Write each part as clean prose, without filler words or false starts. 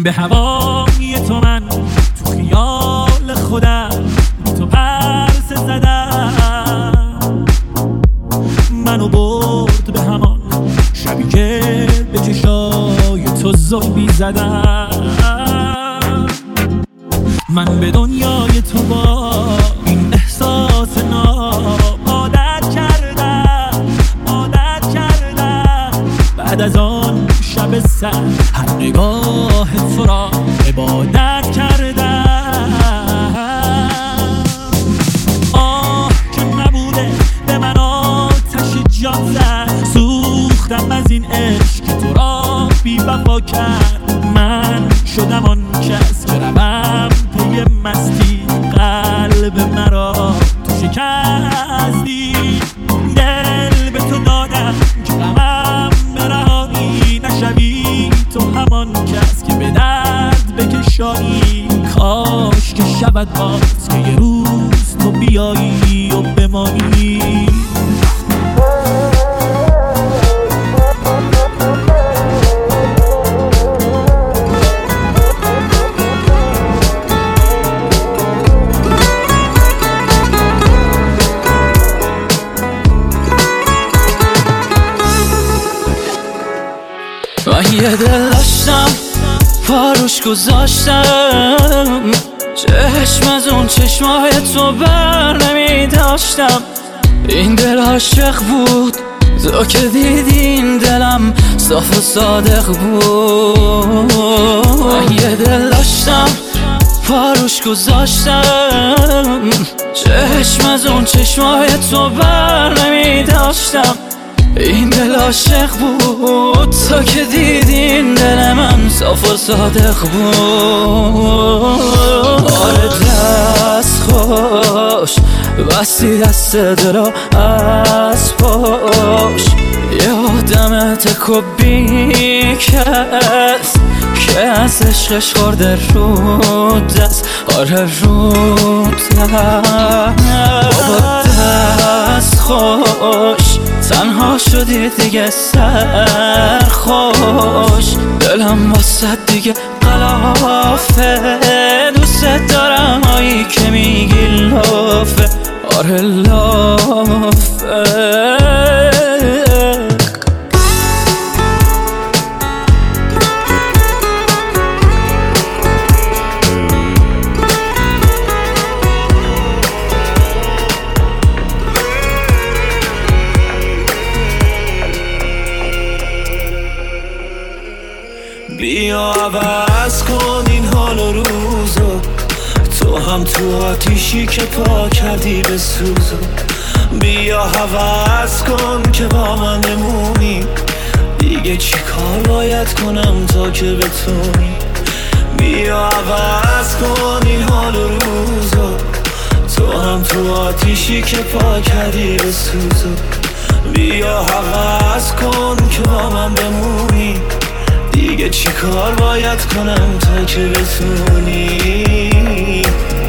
به هوای تو من تو خیال خودم تو پرسه زدم، منو برد به همان شبی که به چشای تو زلبی زدم. من به دنیای تو با این احساس ناب عادت کردم بعد از آن شب سر هر نگاه تو را عبادت کردم. آه که نبوده به من آتش جان زد، سوختم از این عشق که تو را بی وفا کرد. من شدم آن کس که روم پی مستی، قلب مرا تو شکستی. دل به تو دادم که غمم برهانی نشوی، تو همان کس که به درد بکشایی. کاش که شود باز که یه روز تو بیایی و بمانی. من یه دل داشتم پاروش گذاشتم، چشم از اون چشمای تو بر نمی داشتم. این دل عاشق بود، تو که دیدین دلم صاف و صادق بود. من یه دل داشتم پاروش گذاشتم، چشم از اون چشمای تو بر نمی داشتم. این دل عاشق بود، تو که دیدین دل من صاف و صادق بود. آره دست خوش بستی دست دلو از پاش، یه آدم تکوبی کس که از عشقش خورده رو دست. آره رو بابا دست خوش، تنها شدی دیگه سرخوش. دلم واسه دیگه قلافه، دوست دارم هایی که میگی لافه. آره لافه. بیا عوض کن این حال و روزو، تو هم تو آتیشی که پا کردی به سوزو. بیا عوض کن که با من نمونی، دیگه چی کار باید کنم تا که بتونی. بیا عوض کن این حال و روزو، تو هم تو آتیشی که پا کردی به سوزو. بیا عوض کن که با من بمونی، دیگه چی کار باید کنم تا که بتونی.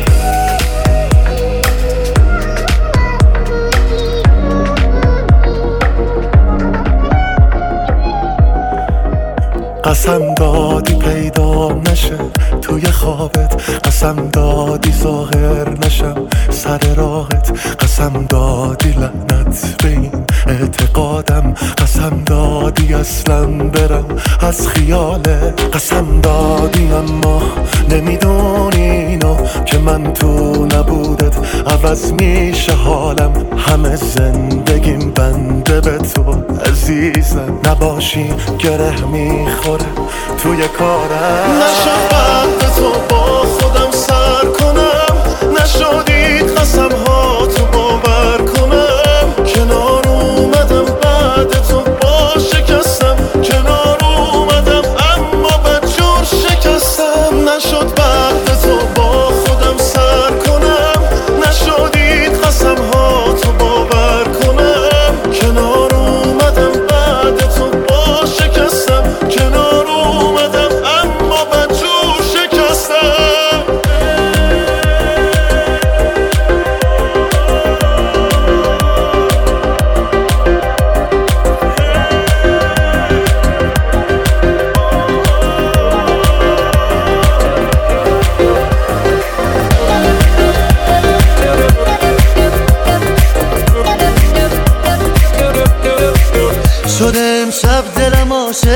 قسم دادی پیدا نشه توی خوابت، قسم دادی ظاهر نشم سر راهت، قسم دادی لعنت به این اعتقادم، قسم دادی اصلا برم از خیالت. قسم دادی اما نمیدونی اینو که من تو نبودت عوض میشه حالم. همه زندگیم بنده به تو عزیزم، نباشی گره میخوره توی کارم. نشد بعد تو با خودم سر کنم، نشدید قسم ها تو باور کنم. کنار اومدم بعد تو با شکستم، کنار اومدم اما بدجور شکستم. نشد بعد تو با خودم سر کنم، نشدید قسم ها تو باور کنم. کنار اومدم بعد تو با شکستم، کنار اومدم اما بدجور شکستم.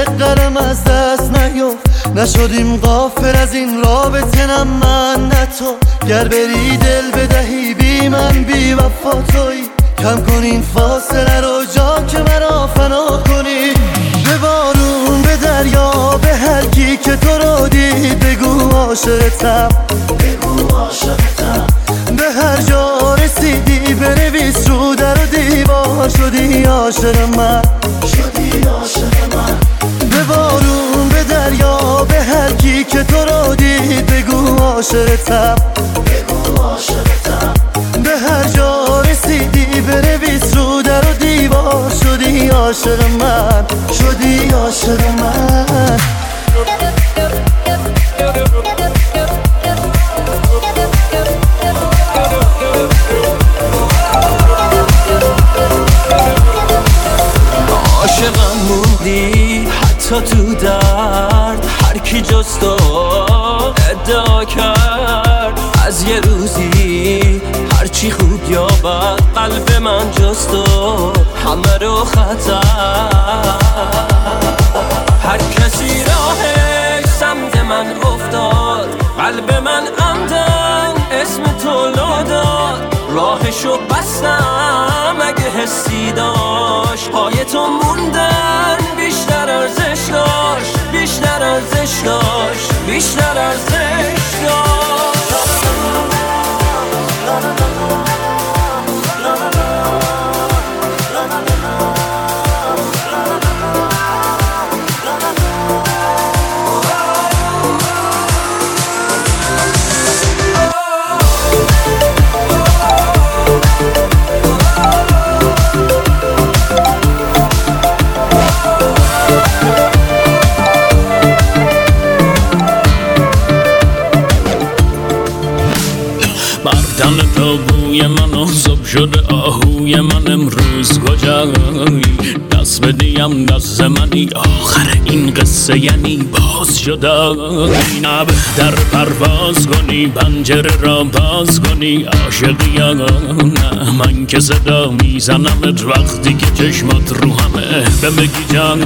قلم از دست نیفت نشدیم غافل از این رابطه نه من نه تو گر بری دل بدهی بی من بی وفا تویی کم کن این فاصله رو جا که مرا فنا کنی به بارون به دریا به هر کی که تو رو دید بگو عاشقتم به هر جا رسیدی بنویس رو در و دیوار شدی عاشق من به بارون به دریا به هر کی که تو رو دید بگو عاشقتم به هر جا رسیدی بنویس رو در و دیوار شدی عاشق من شدی عاشق من عاشقم موندی حتی تو درد هر کی جز تو ادعا کرد از یه روزی هرچی خوب یا بد قلب من جز تو همه رو خطر هر کسی راهش سمت من افتاد قلب من عمدن اسم تو لو داد راهشو بستم اگه حسی داشت پای تو موندن بیشتر ارزش داشت بیشتر ارزش داشت بیشتر ارزش داشت مردم تو بوی من آزاب شده آهوی من امروز کجایی دست بدیم دست منی آخر این قصه یعنی باز شده نه بهتر پرواز کنی پنجره را باز کنی عاشقی یا نه من که صدا میزنمت وقتی که چشمات رو همه بمگی جان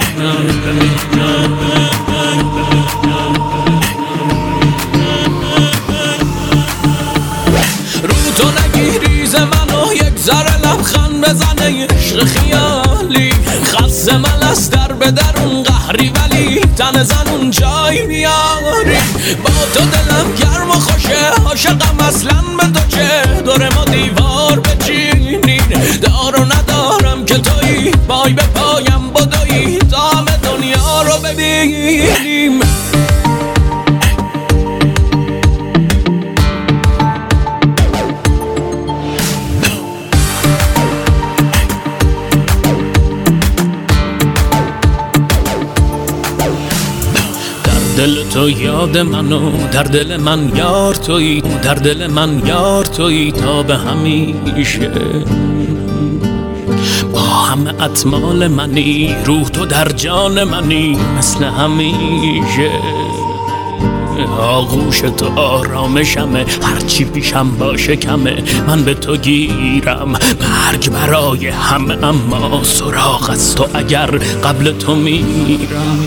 تو نگیریز منو یک ذره لبخند بزنه عشق خیالی خسته من از در به درون قهری ولی تن زنون جای میاری با تو دلم گرم و خوشه عاشقم اصلا به تو چه دور ما دیوار بچینین دار و ندارم که تویی پای به پایم بدویی تا همه دنیا رو ببینیم دل تو یاد منو در دل من یار تویی در دل من یار تویی تا به همیشه با همه اطمال منی روح تو در جان منی مثل همیشه آغوش تو آرامشمه هرچی پیشم باشه کمه من به تو گیرم مرگ برای همه اما سراغ از تو اگر قبل تو میرم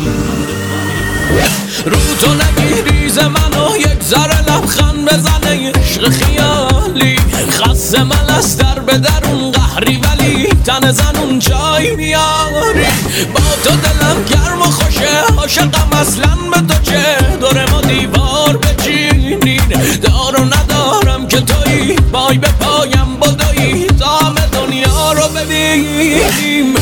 رو تو نگیریز منو یک ذره لبخند بزنه عشق خیالی خسته من از در به درون قهری ولی تن زنون جای میاری با تو دلم گرم و خوشه عاشقم اصلا به تو چه دور ما دیوار بچینین دار و ندارم که تویی پای به پایم بدویی تا همه دنیا رو ببینیم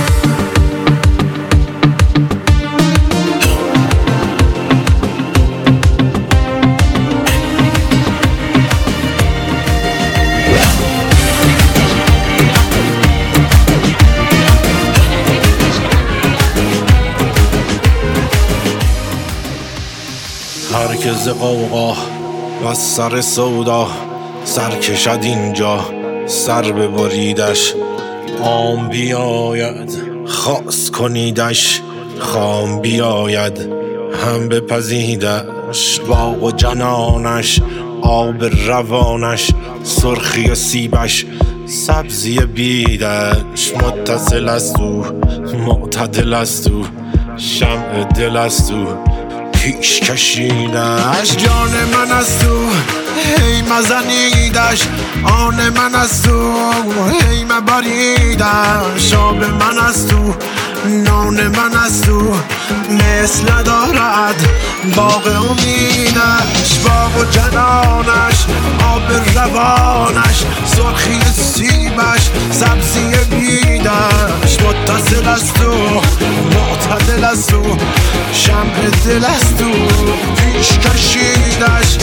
هرکز قوقا و سر سودا سر کشد اینجا سر ببریدش عام بیاید خاص کنیدش خام بیاید هم بپزیدش باغ و جنانش آب روانش سرخی سیبش سبزی بیدش متصل است او معتدل است او شمع دل از تو پیش کشیدش، جان من از تو هی مزنیدش، آن من از تو هی مبریدش، آب من از تو نان من از تو مثل دارد باغ امیدش، باغ و جنانش آب روانش سرخی سیبش سبزی بیدش، متصل از تو معتدل از تو شمع دل از تو پیش کشیدش.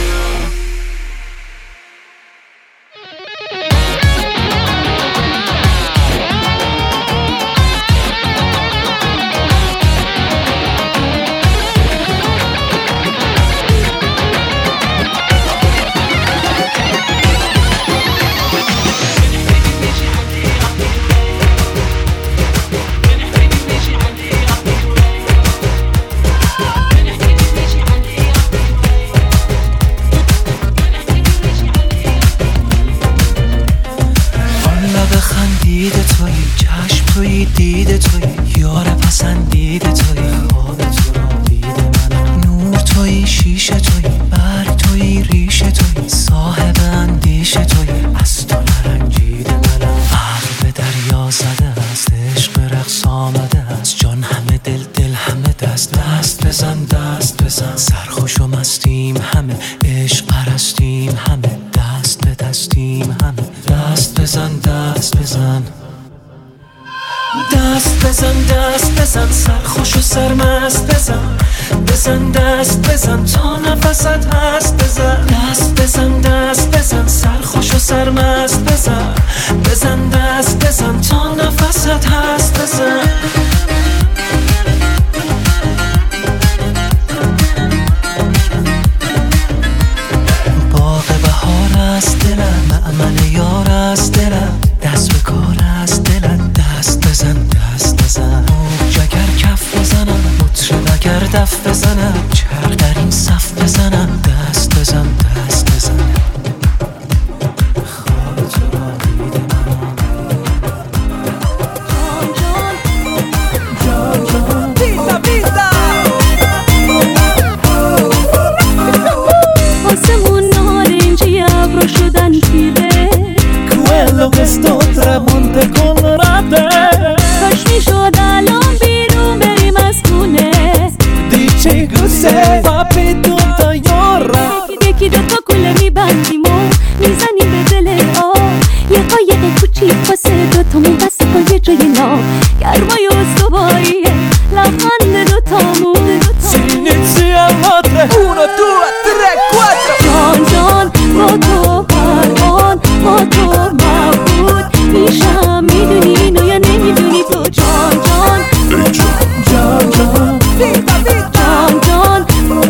دیده توی چشم توی دیده توی یار پسندیده توی خواب تو را دیده منم، نور توی شیشه توی برگ توی ریشه توی صاحب اندیشه توی از تو نرنجیده منم، عقل به دریا زده است عشق رقص آمده است، جان همه دل همه دست بزن دست بزن، سرخوش و مستیم همه عشق پرستیم همه، دست به دستیم همه دست بزن دست بزن دست بزن دست بزن، سرخوش و سرمست بزن، بزن دست بزن تا نفست هست، بزن دست بزن دست بزن، سرخوش و سرمست بزن، بزن دست بزن تا نفست هست، بزن باغ بهار است دلم، مأمن یار است دلم، دست به کار است دلم، دست بزن دست بزن، جگر کف بزنم مطرب اگر دف بزنم، چرخ در این صف بزنم، دست بزن دست بزن، خواب تو را دیده منم، جان جان بیتا بیتا آسمون نارنجی ابرو شدن تیره، quello che sto tramonte colorate کاش میشد الان بیرون بریم از خونه، dici cos'è papi tutta yora یکی دوتا کوله میبندیم و میزنیم به دل آب، یه قایق کوچیک واسه دوتامون بسته کن یه جای ناب، گرمای استواییه لبخند دوتامون، si inizia a 3 1 2 3 4 جان جان با تو پروان با تو مبهوت میشم، میدونی اینو یا نمیدونی تو، جان جان جان جان جان جان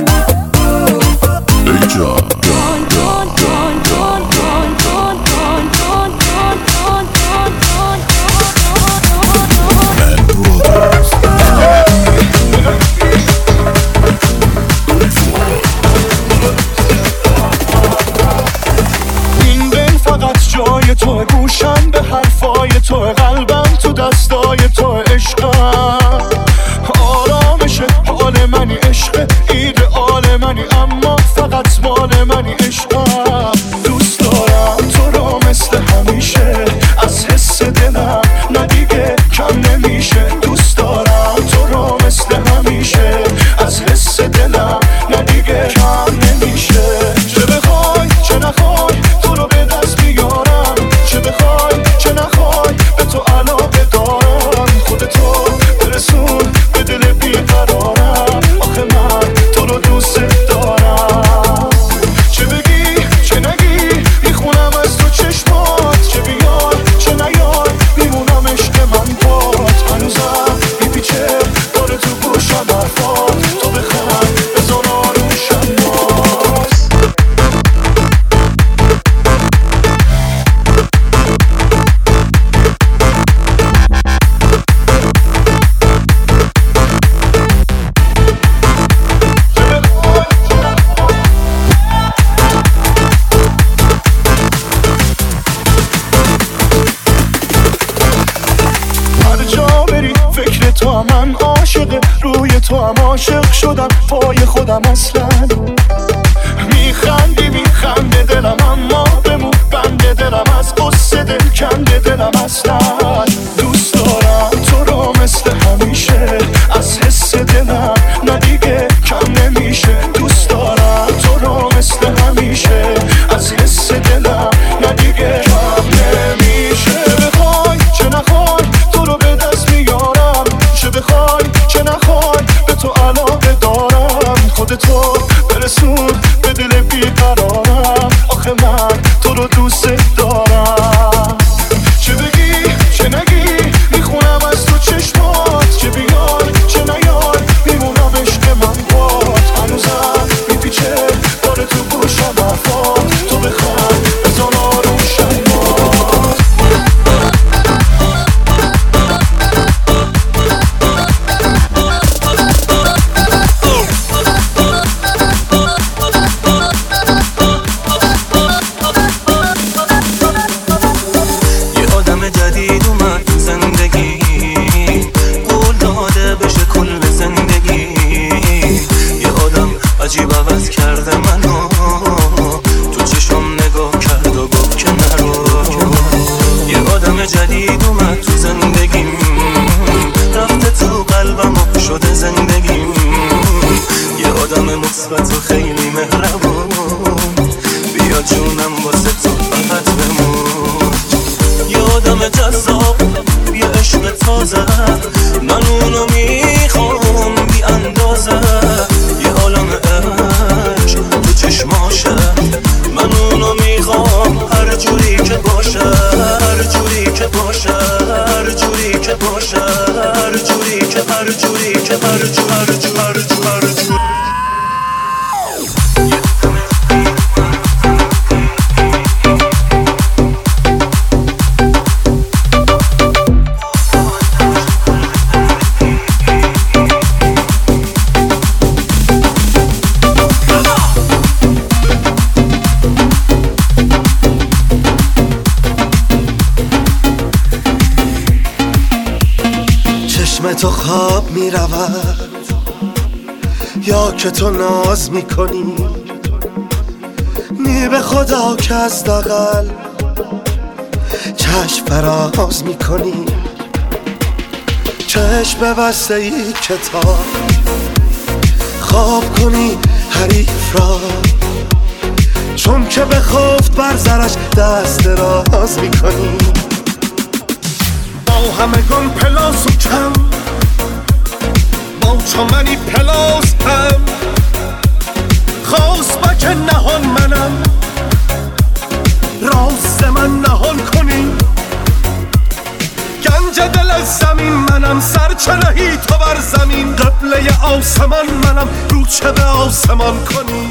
این دل فقط جای تو، گوشم به حرفای تو، قلبم تو دستای تو، عشقم آرامشه حال منی، عشق ایدئال منی، اما فقط مال منی، عشقم دوست دارم تو رو مثل همیشه، از حس دلم نه دیگه کم نمیشه، دوست دارم تو رو مثل همیشه، از حس دلم نه دیگه کم نمیشه، چه بخوای چه نخوای تو رو به دست بیارم، چه بخوای چه نخوای به تو علاقه دارم، خودتو برسون به دل بیقرارم، آخه من تو رو دوست دارم، چه بگی چه نگی میخونم از تو چشمات، چه بیای چه نیای میمونم عشق من بات، هنوزم میپیچه داره تو گوشم حرفات، تو بخند بزن آروشم باز. هر جا بری فکر تو من عاشق به تو هم عاشق شدم پای خودم اصلا. میخنده دلم اما بمون بنده دلم، از قصه دل کنده دلم اصلا. دوست دارم تو رو مثل همیشه، از حس دلم نه دیگه کم نمیشه. دوست دارم تو رو مثل همیشه، از حس دلم نه دیگه کم نمیشه. بخوای چه نخوای تو رو به دست میارم، چه بخوای چه نخوای به تو علاقه دارم. خودتو برسون به دل بیقرارم، آخه من تو رو دوست دارم. چه بگی چه نگی میخونم از تو چشمات، چه بیای چه نیای میمونم عشق من باد. هنوزم میپیچه داره تو گوشم حرفات، تو بخوای بزن آروم شمات. عجیب عوض کرده منو، تو چشم نگاه کرد و گفت که نرو. یه آدم جدید اومد تو زندگیم، رفته تو قلبم و شده زندگیم. یه آدم مثبت و خیلی مهربون، بیا جونم واسه تو فقط بمون. یه آدم جذاب، یه عشق تازه، من اونو میخوام بی اندازه. یه عالم عشق تو چشماشه، من اونو میخوام هر جوری که باشه، هر جوری که باشه، هر جوری که باشه، هر جوری که هر جوری که هر جوری هر جوری هر جوری. تو خواب می رود یا که تو ناز می کنی، نی به خدا که از داغل چشم فراز می کنی. چشم بسته ای کتاب خواب کنی حریف را، چون که به خفت بر زرش دست دراز می کنی. با همگان پلاس و کم، با چمنی پلاس هم، خواست با که نهان منم، راست من نهان کنی. گنج دل از زمین منم، سرچرهی تو بر زمین، قبله آسمان منم، رو چه به آسمان کنی.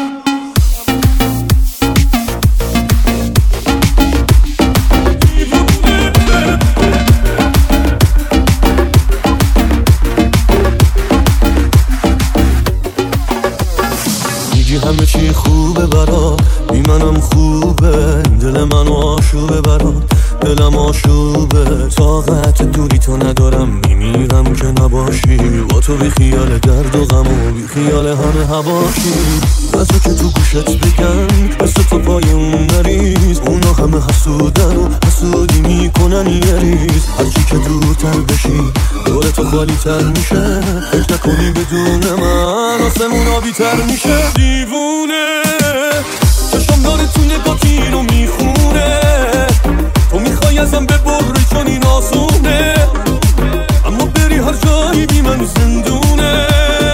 همه چی خوبه برات، بی منم خوبه، دل منو آشوبه برات، دلم آشوبه. طاقت دوری تو ندارم، میمیرم که نباشی. با تو بی خیال درد و غم و بی خیال همه هواشی. بسا که تو گوشت بگن مثل تو پای اون نریز، اونا همه حسودن و حسودی میکنن یه ریز. هرچی که دورتر بشی دور تو خالی تر میشه، فکر نکنی بدون من آسمون آبی تر میشه. دیوونه چشم داره تو نگاتی رو میخونه، تو میخوای ازم ببری چون این آسونه، اما بری هر جایی بی من زندونه.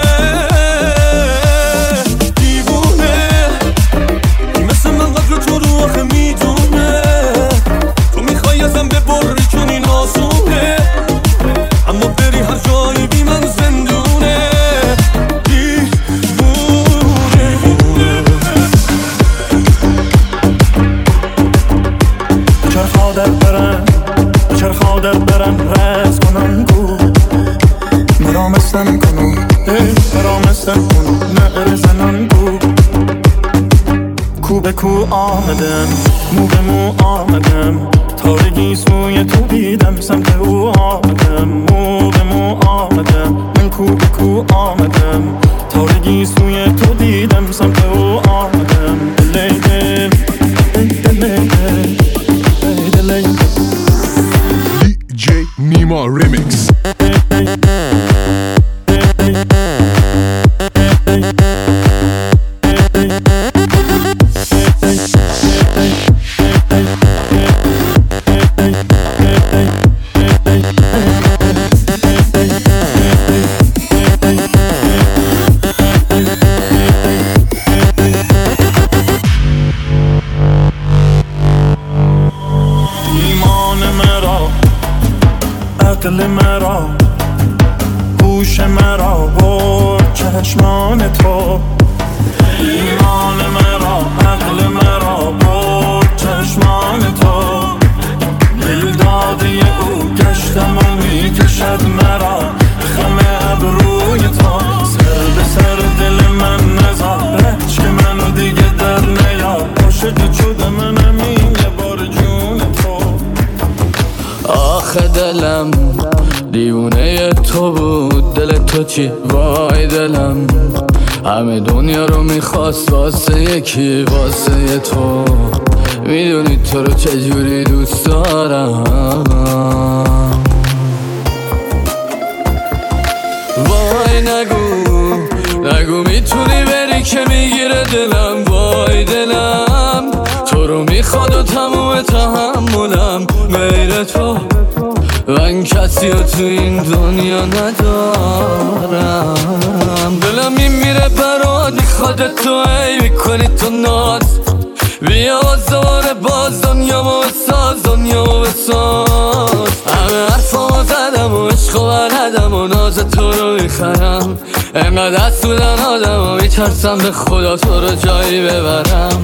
دیوونه مثل من قدر تو رو آخه میدونه، تو میخوای ازم ببری چون این آسونه، اما بری هر جایی بی من زندونه. چرخادت برن رز کنن گو مرامستن کنو مرامستن کنو نقر زنن گو. کو به کو آمدم، مو به مو آمدم، تارگی سوی تو دیدم سمت او آمدم مو به مو آمدم من کو به کو آمدم تارگی سوی تو دیدم سمت او آمدم دلی دل دلی دل دلی DJ نیما ریمیکس عقل مرا گوش مرا برد چشمان تو ایمان مرا عقل مرا برد چشمان تو دل داده او گشتم و میکشد مرا خم ابروی تو سر به سر دل من نزار که منو دیگه در نیار عاشق شده منم این یه بار جون تو آخه دلم دیوونه تو بود دل تو چی وای دلم همه دنیا رو میخواست واسه یکی واسه تو میدونی تو رو چجوری دوست دارم وای نگو میتونی بری که میگیره دلم وای دلم تو رو میخواد و تموم تحملم غیر تو من کسی رو تو این دنیا ندارم دلم میمیره برات میخواد تو ای میکنی تو ناز بیا دوباره باز دنیامو بساز دنیامو بساز همه حرفامو زدم و عشق و بلدم و ناز تو رو میخرم انقدر دست بودن آدم و میترسم به خدا تو رو جایی ببرم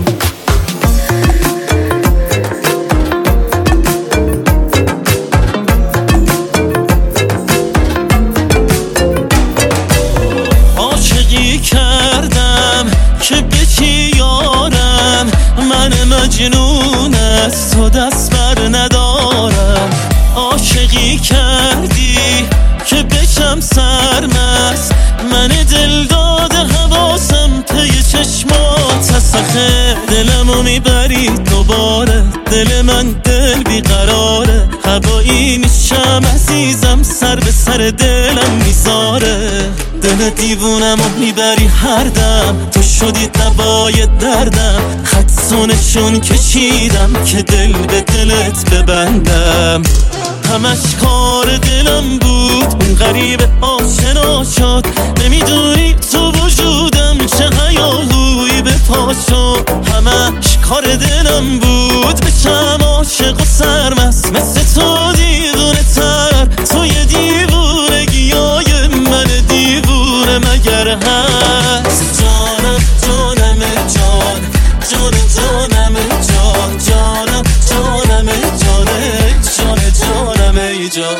کردم که بچی یارم من مجنون از تو دست بر ندارم عاشقی کردی که بشم سرمست من دل داده حواسم پی چشمات هستخه دلمو میبری دوباره دل من دل بیقراره هوایی میشم عزیزم سر به سر دلم میذاره دل دیوونم و میبری هر دم تو شدی دوای دردم خدسونشون کشیدم که دل به دلت ببندم همش کار دلم بود اون غریب آشنا شد نمیدونی تو وجودم چه هیاهوی به پا شد همش کار دلم بود بشم عاشق و سرمست مثل تو دیوونه تر تو یه دیوونگیای من دیوونه مگر هست جانم جانم جان جان جانم جان جانم جانم جان جانم ای جان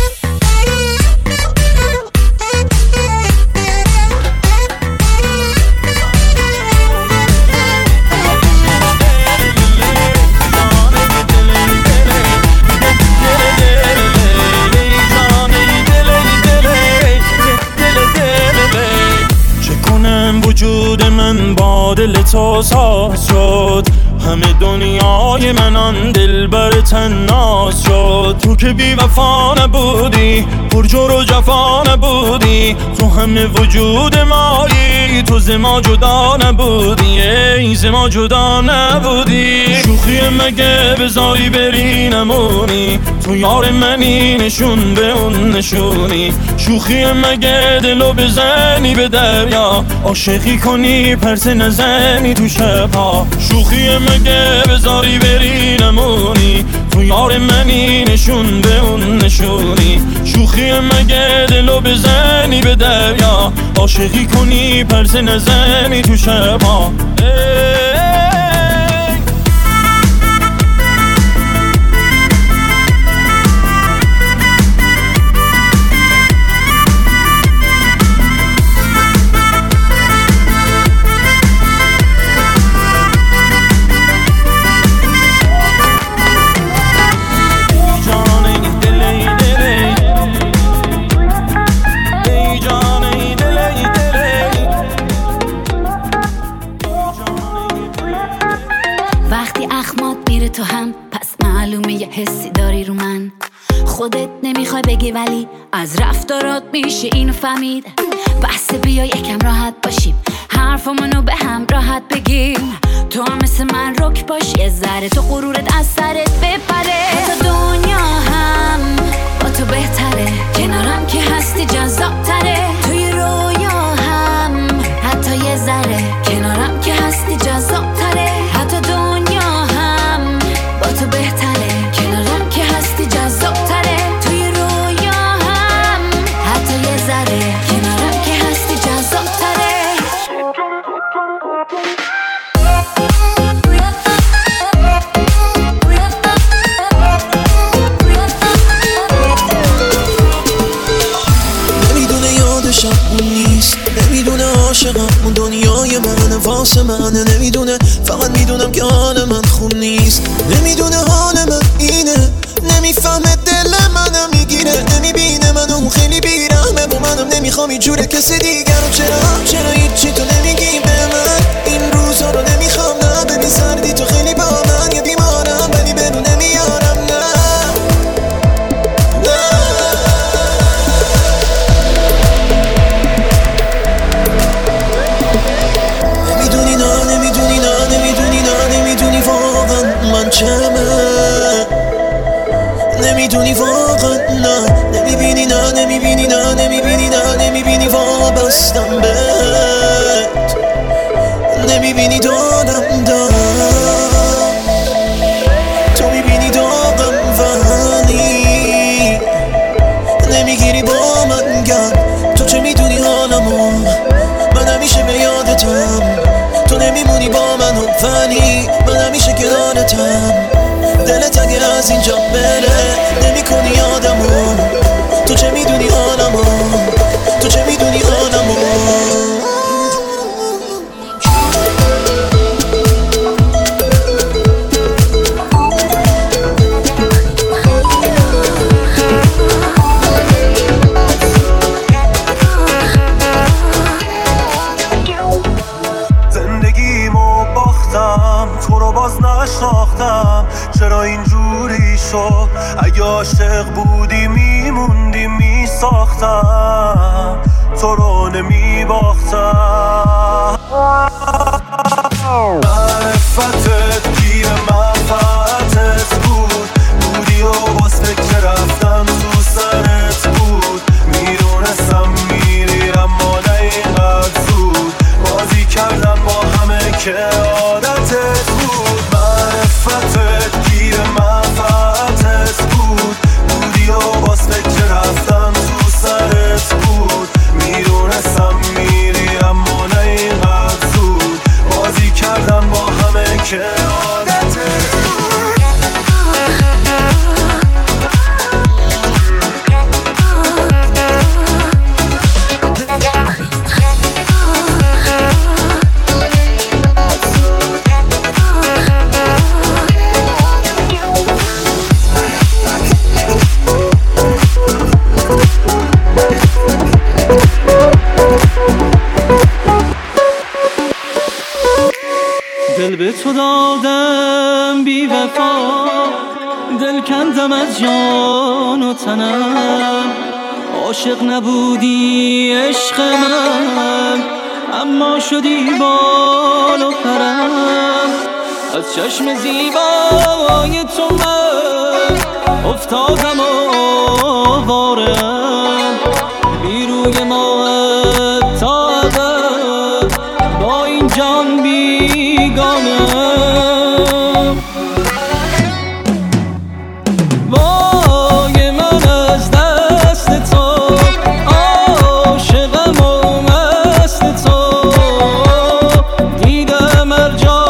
وجود من با دل تو ساز شد همه دنیای من آن دل بر تناز شد تو که بی وفا نبودی پرجور و جفا نبودی تو همه وجود مایی تو ز ما جدا نبودی ای ز ما جدا نبودی شوخی مگه بزایی بری نمونی تو یار منی نشون به اون نشونی شوخی مگه دلو بزنی به دریا عاشقی کنی پرس نزنی تو شبها شوخی مگه بزاری بری نمونی تو یار منی نشون به اون نشونی شوخی مگه دلو بزنی به دریا عاشقی کنی پرس نزنی تو شبها نمیگی ولی از رفتارات میشه اینو فهمید. بس بیا یکم راحت باشیم، حرفمونو به هم راحت بگیم. تو هم مثل من رک باش، یه ذره تو غرورت از سرت بپره. حتی دنیا هم با تو بهتره، کنارم که هستی جذاب تره. توی رویا هم حتی یه ذره، کنارم که هستی جذاب تره. حتی دنیا هم با تو بهتره، کنارم که هستی جذاب تره. توی رویا هم حتی یه ذره، کنارم که هستی جذاب تره. نمیدونه یادشم اون نیست، نمیدونه عاشقم اون دنیای منه واسه منه. نمیدونه فقط میدونم که حال من خون نیست. نمیدونه حال من اینه، نمیفهمه دل منم میگیره. نمیبینه منو خیلی بیرحمه با منم، نمیخوام اینجوره کسی دیگرم. چرا هیچی تو نمیگی به من؟ این روزا رو نمیخوام، نه ببین سردی تو خیلی با من. یه بیمارم ولی بدون نمیارم، نه نمیدونی، نه نمیدونی، نه نمیدونی، نه نمیدونی واقعا من چمه. نمیدونی واقعا، نه نمیبینی، نه نمیبینی، نه نمیبینی، نه نمیبینی وابستم بهت. نمیبینی دادم تو میبینی داغم ولی نمیگیری با من گرد. تو چه میدونی حالمو، من همیشه به یادتم. تو نمیمونی با منو ولی من همیشه کنارتم. دلت اگه از اینجا بره نمی کنی یادمو. تو چه میدونی حالمو، تو چه میدونی حالمو. زندگیمو باختم، تو رو باز نشناختم. چرا اینجوری شد؟ اگه عاشق بودی میموندی میساختم، تو رو نمیباختم. معرفتت گیر منفعتت بودی و باز فکر رفتن تو سرت بود. میدونستم میری اما نه اینقدر زود. بازی کردم با همه که عادتت بود. معرفتت گیر منفعتت بودی و باز فکر رفتن تو سرت بود. میدونستم میری اما نه اینقدر زود. بازی کردم با همه که عادتت بود. دل به تو دادم بی وفا، دل کندم از جان و تنم. عاشق نبودی عشق من، اما شدی بال و پرم. از چشم زیبای تو من افتادم آوارم. بی روی ماه تا ابد با این جان بیگانم. وای من از دست تو، عاشقم و مست تو. دیدم هر جا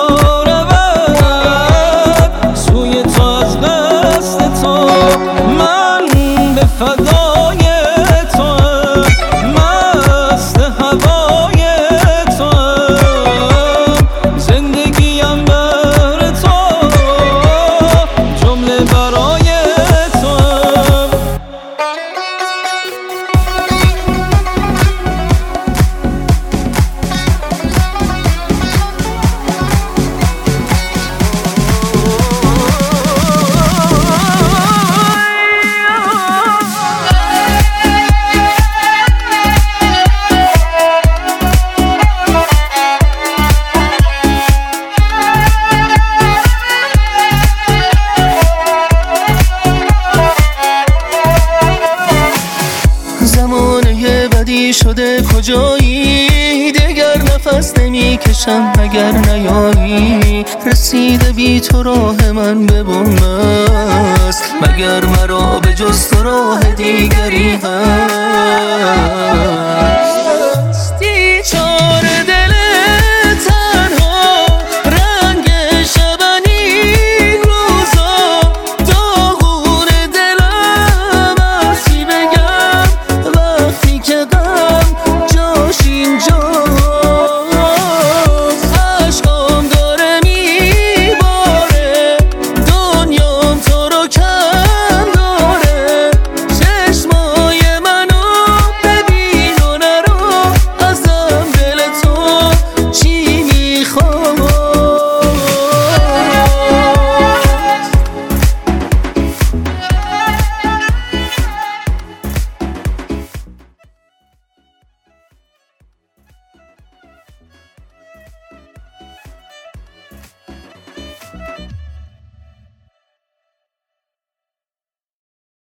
رود سوی تو از قصد تو. من به فدای نفس نمیکشم اگر نیایی. رسیده بی تو راه من به بم است، مگر مرا به جز تو راه دیگری هست؟